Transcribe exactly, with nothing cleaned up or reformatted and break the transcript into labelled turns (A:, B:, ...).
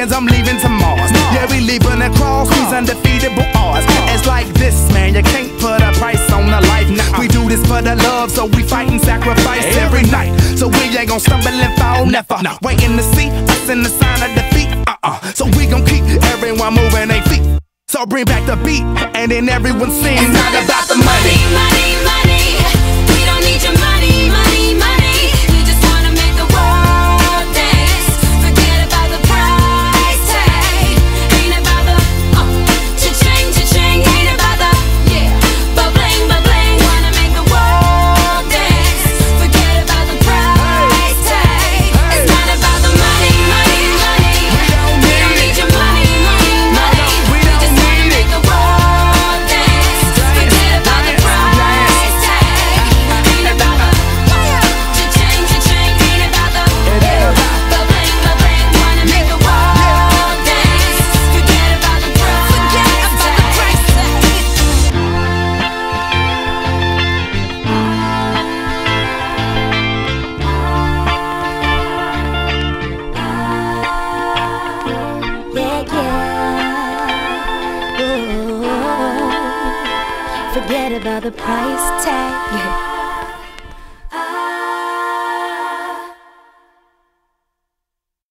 A: aliens, I'm leaving to Mars. Yeah, we leaving across these undefeatable odds. It's like this, man, you can't put a price on a life. Nah, we do this for the love, so we fight and sacrifice every night. So we ain't gon' stumble and fall, never. Waiting to see us in the sign of defeat. Uh-uh. So we gon' keep everyone moving their feet. So bring back the beat, and then everyone sings.
B: It's not about the money, money, money. We don't need your money, money, money. We just wanna make the world dance. Forget about the price tag. Ain't about the uh, cha-ching, cha-ching. Ain't about the yeah, ba-bling, ba-bling. Wanna make the world dance. Forget about the price tag. It's not about the money, money, money. We don't need your money, money, money. We just wanna make the world dance. Forget about the price tag. Ain't about the cha-ching, cha-ching. Ain't about the ba-bling, ba-bling. Wanna make the world dance. Forget about the price
C: Yeah, yeah. Ooh. Forget about the price tag.